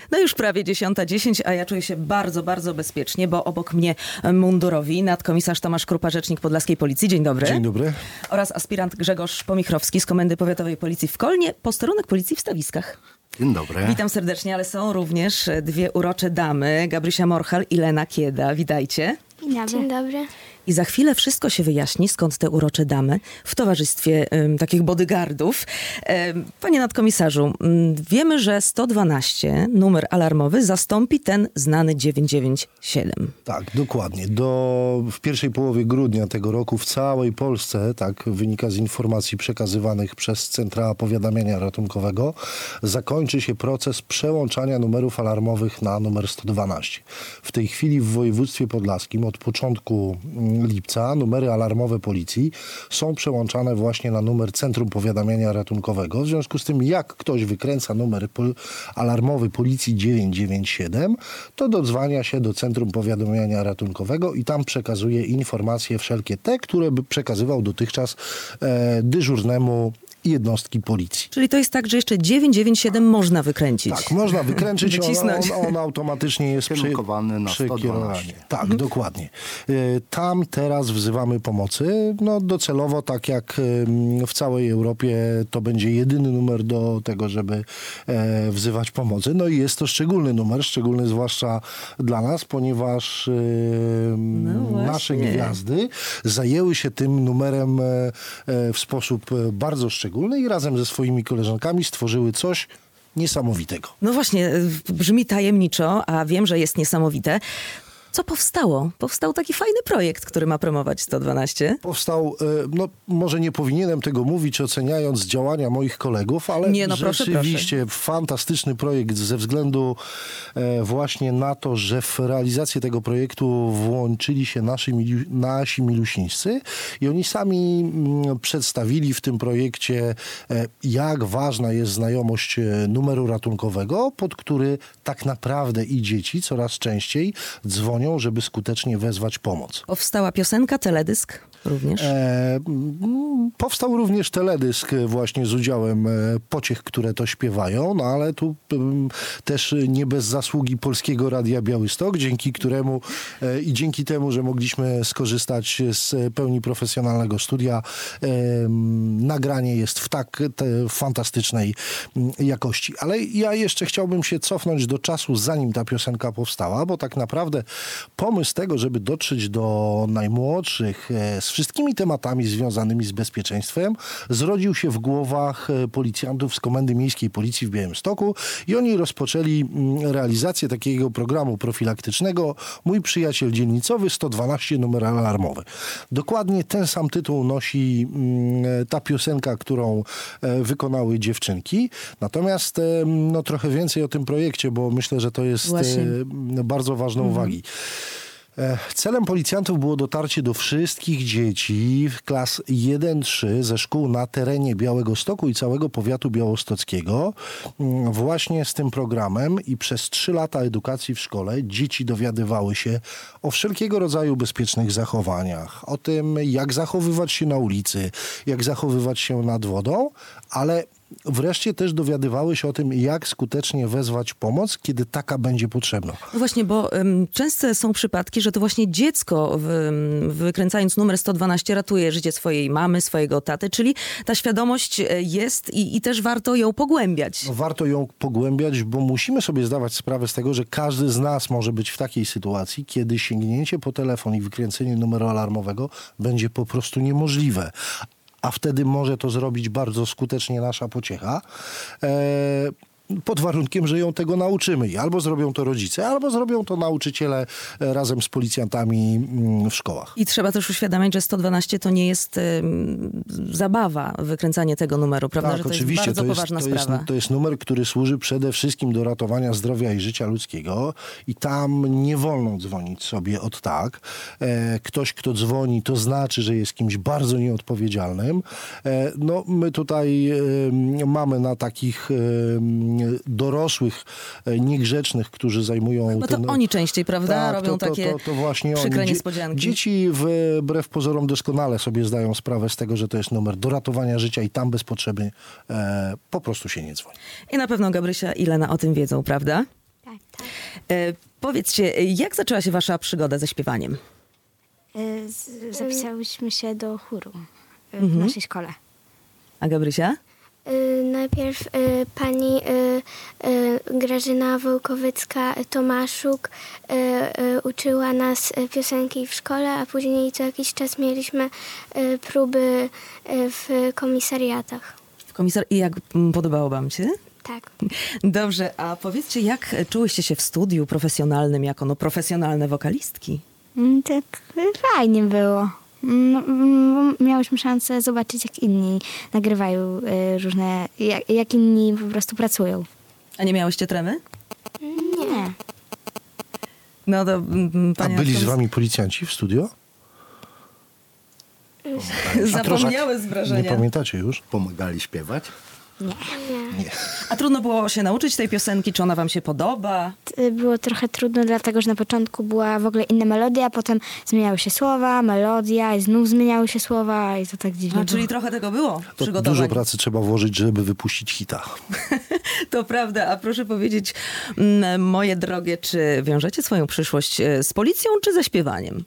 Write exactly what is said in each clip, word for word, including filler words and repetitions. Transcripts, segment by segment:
No już prawie dziesiąta dziesięć, a ja czuję się bardzo, bardzo bezpiecznie, bo obok mnie mundurowi nadkomisarz Tomasz Krupa, rzecznik Podlaskiej Policji. Dzień dobry. Dzień dobry. Oraz aspirant Grzegorz Pomichrowski z Komendy Powiatowej Policji w Kolnie, posterunek Policji w Stawiskach. Dzień dobry. Witam serdecznie, ale są również dwie urocze damy, Gabrysia Morchal i Lena Kieda. Witajcie. Dzień dobry. Dzień dobry. I za chwilę wszystko się wyjaśni, skąd te urocze damy w towarzystwie um, takich bodyguardów. Um, panie nadkomisarzu, um, wiemy, że sto dwanaście, numer alarmowy, zastąpi ten znany dziewięć dziewięć siedem. Tak, dokładnie. Do, w pierwszej połowie grudnia tego roku w całej Polsce, tak wynika z informacji przekazywanych przez Centra Powiadamiania Ratunkowego, zakończy się proces przełączania numerów alarmowych na numer sto dwanaście. W tej chwili w województwie podlaskim od początku lipca numery alarmowe policji są przełączane właśnie na numer Centrum Powiadamiania Ratunkowego. W związku z tym, jak ktoś wykręca numer pol- alarmowy policji dziewięć dziewięć siedem, to dodzwania się do Centrum Powiadamiania Ratunkowego i tam przekazuje informacje wszelkie te, które by przekazywał dotychczas e, dyżurnemu jednostki policji. Czyli to jest tak, że jeszcze dziewięć dziewięć siedem można wykręcić. Tak, można wykręcić, on, on, on automatycznie jest kierunkowany na sto dwanaście. Tak, mhm. dokładnie. Tam teraz wzywamy pomocy. No docelowo, tak jak w całej Europie, to będzie jedyny numer do tego, żeby wzywać pomocy. No i jest to szczególny numer, szczególny zwłaszcza dla nas, ponieważ no nasze gwiazdy zajęły się tym numerem w sposób bardzo szczególny i razem ze swoimi koleżankami stworzyły coś niesamowitego. No właśnie, brzmi tajemniczo, a wiem, że jest niesamowite. Co powstało? Powstał taki fajny projekt, który ma promować sto dwanaście. Powstał, no może nie powinienem tego mówić, oceniając działania moich kolegów, ale nie, no proszę, rzeczywiście proszę. fantastyczny projekt ze względu właśnie na to, że w realizację tego projektu włączyli się nasi, nasi milusińscy i oni sami przedstawili w tym projekcie, jak ważna jest znajomość numeru ratunkowego, pod który tak naprawdę i dzieci coraz częściej dzwonią, żeby skutecznie wezwać pomoc. Powstała piosenka, teledysk również? E, powstał również teledysk właśnie z udziałem pociech, które to śpiewają, no ale tu m, też nie bez zasługi Polskiego Radia Białystok, dzięki któremu e, i dzięki temu, że mogliśmy skorzystać z pełni profesjonalnego studia, e, nagranie jest w tak te, fantastycznej jakości. Ale ja jeszcze chciałbym się cofnąć do czasu, zanim ta piosenka powstała, bo tak naprawdę pomysł tego, żeby dotrzeć do najmłodszych e, z wszystkimi tematami związanymi z bezpieczeństwem, zrodził się w głowach policjantów z Komendy Miejskiej Policji w Białymstoku i oni rozpoczęli realizację takiego programu profilaktycznego Mój Przyjaciel Dzielnicowy sto dwanaście numer alarmowy. Dokładnie ten sam tytuł nosi ta piosenka, którą wykonały dziewczynki. Natomiast no, trochę więcej o tym projekcie, bo myślę, że to jest Właśnie. bardzo ważne mhm. uwagi. Celem policjantów było dotarcie do wszystkich dzieci klas jeden trzy ze szkół na terenie Białegostoku i całego powiatu białostockiego właśnie z tym programem i przez trzy lata edukacji w szkole dzieci dowiadywały się o wszelkiego rodzaju bezpiecznych zachowaniach, o tym, jak zachowywać się na ulicy, jak zachowywać się nad wodą, ale wreszcie też dowiadywały się o tym, jak skutecznie wezwać pomoc, kiedy taka będzie potrzebna. No właśnie, bo um, często są przypadki, że to właśnie dziecko w, wykręcając numer sto dwanaście ratuje życie swojej mamy, swojego taty, czyli ta świadomość jest i, i też warto ją pogłębiać. No, warto ją pogłębiać, bo musimy sobie zdawać sprawę z tego, że każdy z nas może być w takiej sytuacji, kiedy sięgnięcie po telefon i wykręcenie numeru alarmowego będzie po prostu niemożliwe. A wtedy może to zrobić bardzo skutecznie nasza pociecha, e, pod warunkiem, że ją tego nauczymy. I albo zrobią to rodzice, albo zrobią to nauczyciele razem z policjantami w szkołach. I trzeba też uświadamiać, że sto dwanaście to nie jest y, zabawa, wykręcanie tego numeru, prawda? Tak, że to oczywiście. jest bardzo to jest, poważna to sprawa. Jest, to jest numer, który służy przede wszystkim do ratowania zdrowia i życia ludzkiego i tam nie wolno dzwonić sobie od tak. E, ktoś, kto dzwoni, to znaczy, że jest kimś bardzo nieodpowiedzialnym. E, no, my tutaj e, mamy na takich e, dorosłych, niegrzecznych, którzy zajmują... No to ten... oni częściej, prawda? Tak, robią to, to, takie to, to właśnie przykre oni. niespodzianki. Dzieci wbrew pozorom doskonale sobie zdają sprawę z tego, że to jest numer do ratowania życia i tam bez potrzeby e, po prostu się nie dzwoni. I na pewno Gabrysia i Lena o tym wiedzą, prawda? E, powiedzcie, jak zaczęła się wasza przygoda ze śpiewaniem? Z- Zapisałyśmy się do chóru w Mhm. naszej szkole. A Gabrysia? Y, Najpierw y, pani y, y, Grażyna Wołkowycka-Tomaszuk y, y, uczyła nas y, piosenki w szkole, a później co jakiś czas mieliśmy y, próby y, w komisariatach. W komisar... I jak mm, podobało wam się? Tak. Dobrze, a powiedzcie, jak czułyście się w studiu profesjonalnym jako no, profesjonalne wokalistki? Mm, Tak y, fajnie było. Mm, mm, bo Miałyśmy szansę zobaczyć, jak inni nagrywają y, różne, jak, jak inni po prostu pracują. A nie miałyście tremy? Nie. No to mm, A panie byli z Natkomis- wami policjanci w studio? Zapomniały z Nie wrażenia. pamiętacie już? Pomagali śpiewać? Nie. A trudno było się nauczyć tej piosenki? Czy ona wam się podoba? Y, Było trochę trudno, dlatego że na początku była w ogóle inna melodia, a potem zmieniały się słowa, melodia i znów zmieniały się słowa i to tak dziwnie A, czyli było. trochę tego było To przygotowań. dużo pracy trzeba włożyć, żeby wypuścić hita. To prawda, a proszę powiedzieć, mm, moje drogie, czy wiążecie swoją przyszłość e, z policją, czy ze śpiewaniem?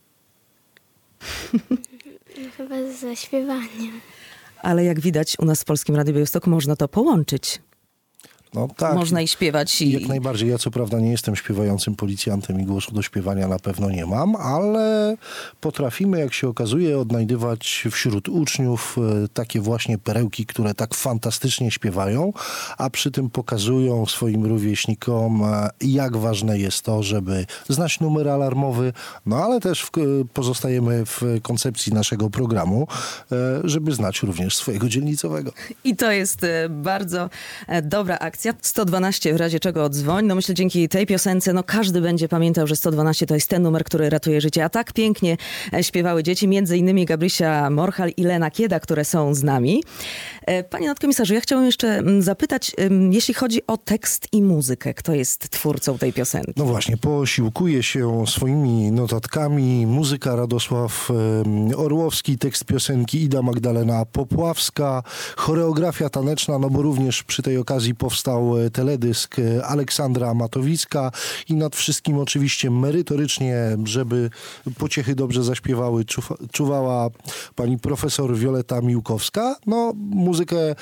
Chyba z zaśpiewaniem. Ale jak widać u nas w Polskim Radiu Białystok można to połączyć. No tak. Można i śpiewać i... Jak najbardziej. Ja co prawda nie jestem śpiewającym policjantem i głosu do śpiewania na pewno nie mam, ale potrafimy, jak się okazuje, odnajdywać wśród uczniów e, takie właśnie perełki, które tak fantastycznie śpiewają, a przy tym pokazują swoim rówieśnikom, e, jak ważne jest to, żeby znać numer alarmowy, no ale też w, pozostajemy w koncepcji naszego programu, e, żeby znać również swojego dzielnicowego. I to jest e, bardzo e, dobra akcja. sto dwanaście w razie czego odzwoń. No myślę, dzięki tej piosence no każdy będzie pamiętał, że sto dwanaście to jest ten numer, który ratuje życie. A tak pięknie e, śpiewały dzieci, między innymi Gabrysia Morchal i Lena Kieda, które są z nami. E, Panie nadkomisarzu, ja chciałam jeszcze mm, zapytać, ym, jeśli chodzi o tekst i muzykę, kto jest twórcą tej piosenki? No właśnie, posiłkuje się swoimi notatkami muzyka Radosław em, Orłowski, tekst piosenki Ida Magdalena Popławska, choreografia taneczna, no bo również przy tej okazji powstał e, teledysk e, Aleksandra Matowicka i nad wszystkim oczywiście merytorycznie, żeby pociechy dobrze zaśpiewały, czuwa, czuwała pani profesor Wioleta Miłkowska. No, muzykę e,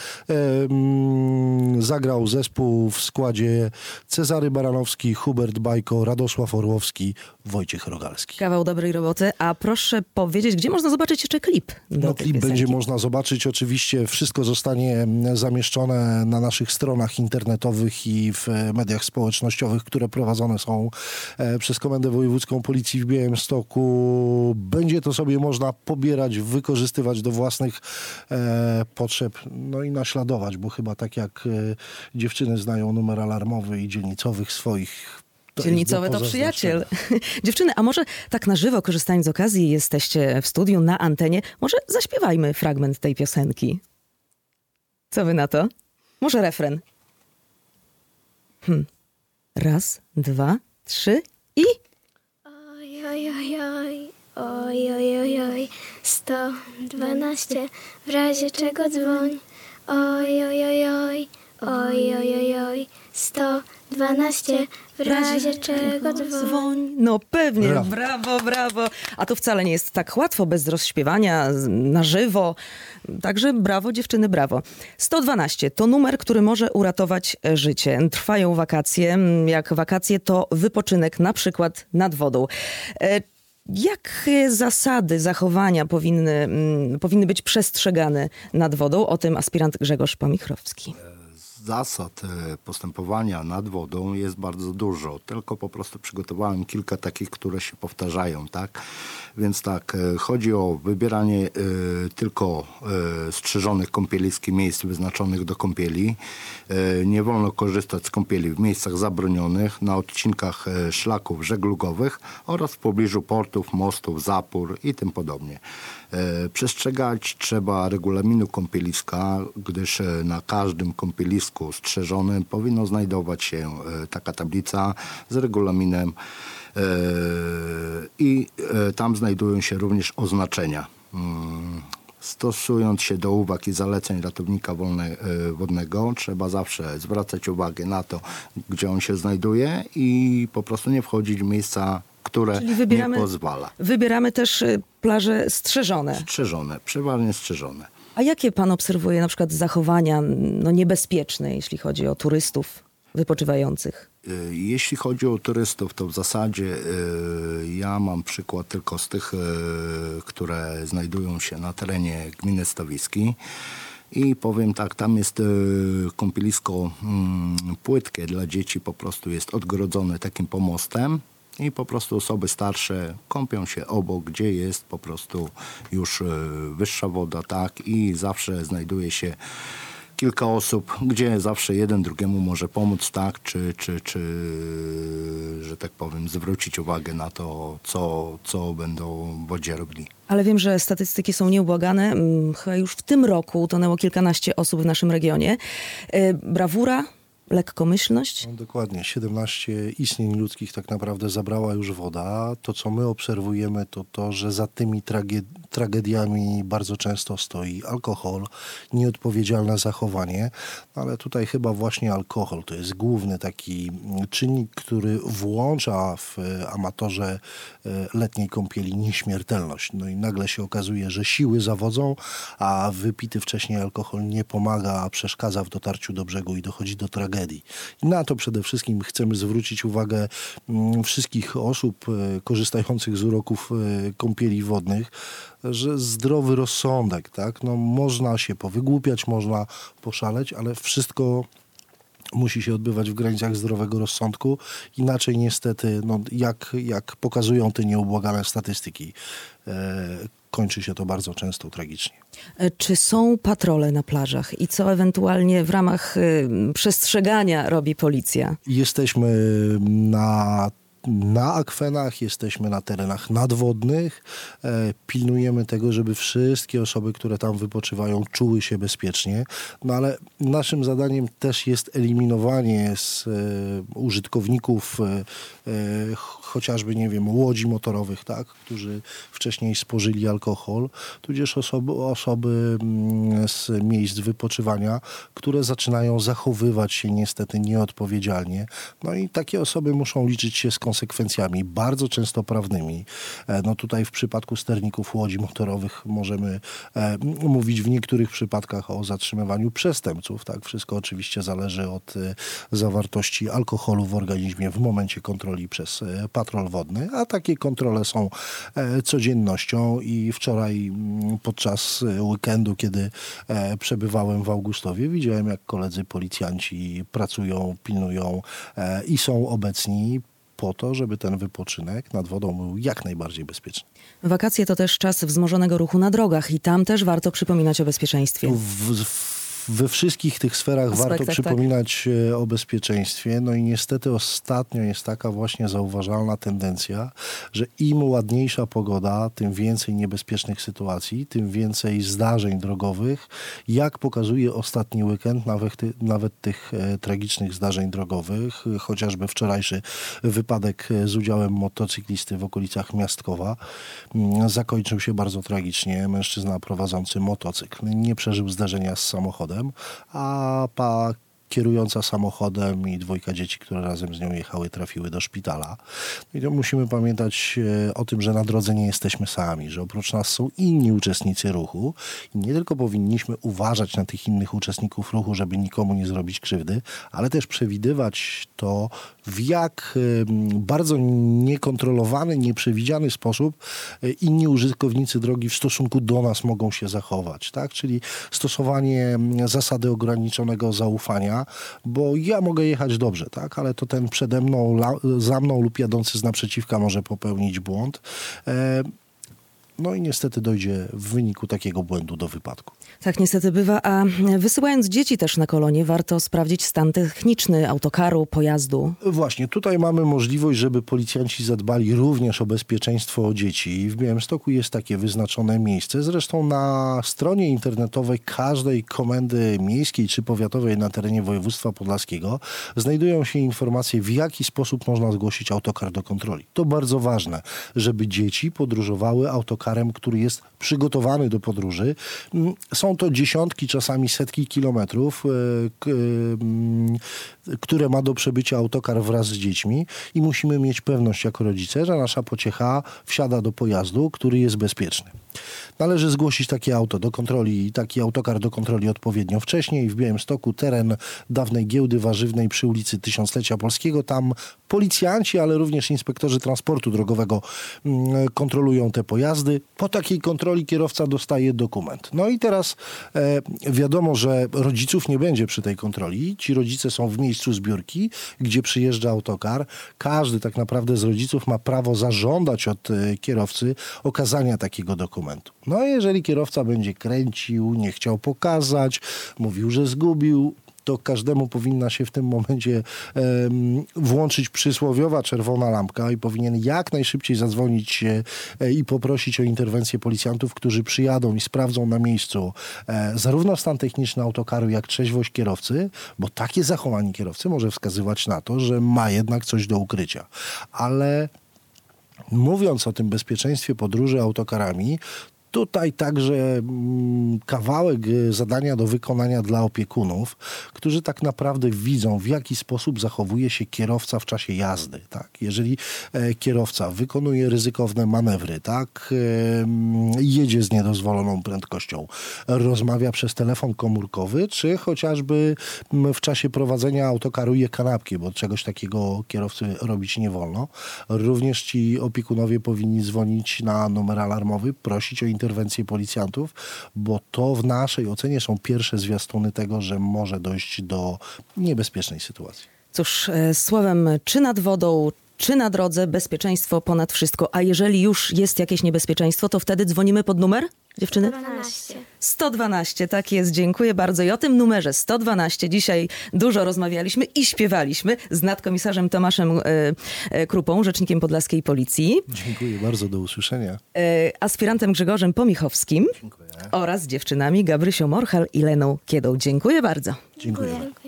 mm, zagrał zespół w składzie Cezary Baranowski, Hubert Bajko, Radosław Orłowski, Wojciech Rogalski. Kawał dobrej roboty. A proszę powiedzieć, gdzie można zobaczyć jeszcze klip do No, tej klip piosenki? będzie można zobaczyć. Oczywiście wszystko zostanie zamieszczone na naszych stronach internetowych i w mediach społecznościowych, które prowadzone są e, przez Komendę Wojewódzką Policji w Białymstoku. Będzie to sobie można pobierać, wykorzystywać do własnych e, potrzeb, no i naśladować, bo chyba tak jak e, dziewczyny znają numer alarmowy i dzielnicowych swoich. To Dzielnicowy jest do to przyjaciel. pozaznaczenia. Dziewczyny, a może tak na żywo, korzystając z okazji, jesteście w studiu, na antenie, może zaśpiewajmy fragment tej piosenki. Co wy na to? Może refren. Hm. Raz, dwa, trzy i... Oj, oj, oj, oj, oj, oj, oj, oj, sto dwanaście, w razie czego dzwoń. Oj, oj, oj, oj, oj, oj, oj, oj, sto dwanaście, w razie czego dzwoń. No pewnie, Brawo. brawo, brawo. A to wcale nie jest tak łatwo, bez rozśpiewania, z- na żywo. Także brawo dziewczyny, brawo. sto dwanaście to numer, który może uratować e, życie. Trwają wakacje. Jak wakacje, to wypoczynek na przykład nad wodą. E, Jakie zasady zachowania powinny, mm, powinny być przestrzegane nad wodą? O tym aspirant Grzegorz Pomichrowski. Zasad e, postępowania nad wodą jest bardzo dużo, tylko po prostu przygotowałem kilka takich, które się powtarzają, tak? Więc tak, e, chodzi o wybieranie e, tylko e, strzeżonych kąpielisk i miejsc wyznaczonych do kąpieli. E, nie wolno korzystać z kąpieli w miejscach zabronionych, na odcinkach e, szlaków żeglugowych oraz w pobliżu portów, mostów, zapór i tym podobnie. E, Przestrzegać trzeba regulaminu kąpieliska, gdyż e, na każdym kąpielisku strzeżonym powinno znajdować się e, taka tablica z regulaminem e, i e, tam znajdują się również oznaczenia. Mm, Stosując się do uwag i zaleceń ratownika wolne, wodnego, trzeba zawsze zwracać uwagę na to, gdzie on się znajduje i po prostu nie wchodzić w miejsca, które Czyli wybieramy, nie pozwala. Wybieramy też y, plaże strzeżone. Strzeżone, przeważnie strzeżone. A jakie pan obserwuje na przykład zachowania no, niebezpieczne, jeśli chodzi o turystów wypoczywających? Jeśli chodzi o turystów, to w zasadzie ja mam przykład tylko z tych, które znajdują się na terenie gminy Stawiski. I powiem tak, tam jest kąpielisko płytkie dla dzieci, po prostu jest odgrodzone takim pomostem. I po prostu osoby starsze kąpią się obok, gdzie jest po prostu już wyższa woda, tak? I zawsze znajduje się kilka osób, gdzie zawsze jeden drugiemu może pomóc, tak? Czy, czy, czy że tak powiem, zwrócić uwagę na to, co, co będą w wodzie robili. Ale wiem, że statystyki są nieubłagane. Chyba już w tym roku utonęło kilkanaście osób w naszym regionie. Brawura? Lekkomyślność? No, dokładnie. siedemnaście istnień ludzkich tak naprawdę zabrała już woda. To, co my obserwujemy, to to, że za tymi trage- tragediami bardzo często stoi alkohol, nieodpowiedzialne zachowanie, ale tutaj chyba właśnie alkohol to jest główny taki czynnik, który włącza w amatorze letniej kąpieli nieśmiertelność. No i nagle się okazuje, że siły zawodzą, a wypity wcześniej alkohol nie pomaga, a przeszkadza w dotarciu do brzegu i dochodzi do tragedii. I na to przede wszystkim chcemy zwrócić uwagę wszystkich osób korzystających z uroków kąpieli wodnych, że zdrowy rozsądek, tak? No, można się powygłupiać, można poszaleć, ale wszystko musi się odbywać w granicach zdrowego rozsądku. Inaczej niestety, no, jak, jak pokazują te nieubłagane statystyki, e, kończy się to bardzo często tragicznie. Czy są patrole na plażach i co ewentualnie w ramach y, przestrzegania robi policja? Jesteśmy na na akwenach, jesteśmy na terenach nadwodnych. E, pilnujemy tego, żeby wszystkie osoby, które tam wypoczywają, czuły się bezpiecznie. No ale naszym zadaniem też jest eliminowanie z e, użytkowników e, e, chociażby, nie wiem, łodzi motorowych, tak, którzy wcześniej spożyli alkohol, tudzież osoby, osoby z miejsc wypoczywania, które zaczynają zachowywać się niestety nieodpowiedzialnie. No i takie osoby muszą liczyć się z konsekwencjami, bardzo często prawnymi. No tutaj w przypadku sterników łodzi motorowych możemy e, mówić w niektórych przypadkach o zatrzymywaniu przestępców. Tak, wszystko oczywiście zależy od e, zawartości alkoholu w organizmie w momencie kontroli przez e, patrol wodny, a takie kontrole są e, codziennością i wczoraj m, podczas weekendu, kiedy e, przebywałem w Augustowie, widziałem, jak koledzy policjanci pracują, pilnują e, i są obecni po to, żeby ten wypoczynek nad wodą był jak najbardziej bezpieczny. Wakacje to też czas wzmożonego ruchu na drogach i tam też warto przypominać o bezpieczeństwie. W, w, we wszystkich tych sferach Aspektach, warto przypominać tak. o bezpieczeństwie. No i niestety ostatnio jest taka właśnie zauważalna tendencja, że im ładniejsza pogoda, tym więcej niebezpiecznych sytuacji, tym więcej zdarzeń drogowych. Jak pokazuje ostatni weekend, nawet, ty, nawet tych e, tragicznych zdarzeń drogowych, chociażby wczorajszy wypadek z udziałem motocyklisty w okolicach Miastkowa m, zakończył się bardzo tragicznie. Mężczyzna prowadzący motocykl nie przeżył zdarzenia z samochodem, a pa kierująca samochodem i dwójka dzieci, które razem z nią jechały, trafiły do szpitala. I to musimy pamiętać o tym, że na drodze nie jesteśmy sami, że oprócz nas są inni uczestnicy ruchu i nie tylko powinniśmy uważać na tych innych uczestników ruchu, żeby nikomu nie zrobić krzywdy, ale też przewidywać to, w jak bardzo niekontrolowany, nieprzewidziany sposób inni użytkownicy drogi w stosunku do nas mogą się zachować, tak? Czyli stosowanie zasady ograniczonego zaufania, bo ja mogę jechać dobrze, tak? Ale to ten przede mną, za mną lub jadący z naprzeciwka może popełnić błąd. E, no i niestety dojdzie w wyniku takiego błędu do wypadku. Tak niestety bywa, a wysyłając dzieci też na kolonie, warto sprawdzić stan techniczny autokaru, pojazdu. Właśnie, tutaj mamy możliwość, żeby policjanci zadbali również o bezpieczeństwo dzieci. W Białymstoku jest takie wyznaczone miejsce. Zresztą na stronie internetowej każdej komendy miejskiej czy powiatowej na terenie województwa podlaskiego znajdują się informacje, w jaki sposób można zgłosić autokar do kontroli. To bardzo ważne, żeby dzieci podróżowały autokarem autokarem, który jest przygotowany do podróży. Są to dziesiątki, czasami setki kilometrów, które ma do przebycia autokar wraz z dziećmi i musimy mieć pewność jako rodzice, że nasza pociecha wsiada do pojazdu, który jest bezpieczny. Należy zgłosić takie auto do kontroli, taki autokar do kontroli odpowiednio wcześniej. W Białymstoku teren dawnej giełdy warzywnej przy ulicy Tysiąclecia Polskiego. Tam policjanci, ale również inspektorzy transportu drogowego kontrolują te pojazdy. Po takiej kontroli kierowca dostaje dokument. No i teraz e, wiadomo, że rodziców nie będzie przy tej kontroli. Ci rodzice są w miejscu zbiórki, gdzie przyjeżdża autokar. Każdy tak naprawdę z rodziców ma prawo zażądać od e, kierowcy okazania takiego dokumentu. No a jeżeli kierowca będzie kręcił, nie chciał pokazać, mówił, że zgubił, to każdemu powinna się w tym momencie um, włączyć przysłowiowa czerwona lampka i powinien jak najszybciej zadzwonić e, i poprosić o interwencję policjantów, którzy przyjadą i sprawdzą na miejscu e, zarówno stan techniczny autokaru, jak trzeźwość kierowcy, bo takie zachowanie kierowcy może wskazywać na to, że ma jednak coś do ukrycia. Ale mówiąc o tym bezpieczeństwie podróży autokarami, tutaj także mm, kawałek zadania do wykonania dla opiekunów, którzy tak naprawdę widzą, w jaki sposób zachowuje się kierowca w czasie jazdy. Tak? Jeżeli e, kierowca wykonuje ryzykowne manewry, tak? E, jedzie z niedozwoloną prędkością, rozmawia przez telefon komórkowy, czy chociażby m, w czasie prowadzenia autokaru je kanapki, bo czegoś takiego kierowcy robić nie wolno. Również ci opiekunowie powinni dzwonić na numer alarmowy, prosić o interwencję policjantów, bo to w naszej ocenie są pierwsze zwiastuny tego, że może dojść do niebezpiecznej sytuacji. Cóż, słowem, czy nad wodą, czy na drodze, bezpieczeństwo ponad wszystko. A jeżeli już jest jakieś niebezpieczeństwo, to wtedy dzwonimy pod numer, dziewczyny? sto dwanaście. sto dwanaście, tak jest, dziękuję bardzo. I o tym numerze sto dwanaście dzisiaj dużo rozmawialiśmy i śpiewaliśmy z nadkomisarzem Tomaszem e, e, Krupą, rzecznikiem podlaskiej policji. Dziękuję bardzo, do usłyszenia. E, aspirantem Grzegorzem Pomichowskim. Dziękuję. Oraz dziewczynami Gabrysią Morchal i Leną Kiedą. Dziękuję bardzo. Dziękuję. Dziękuję.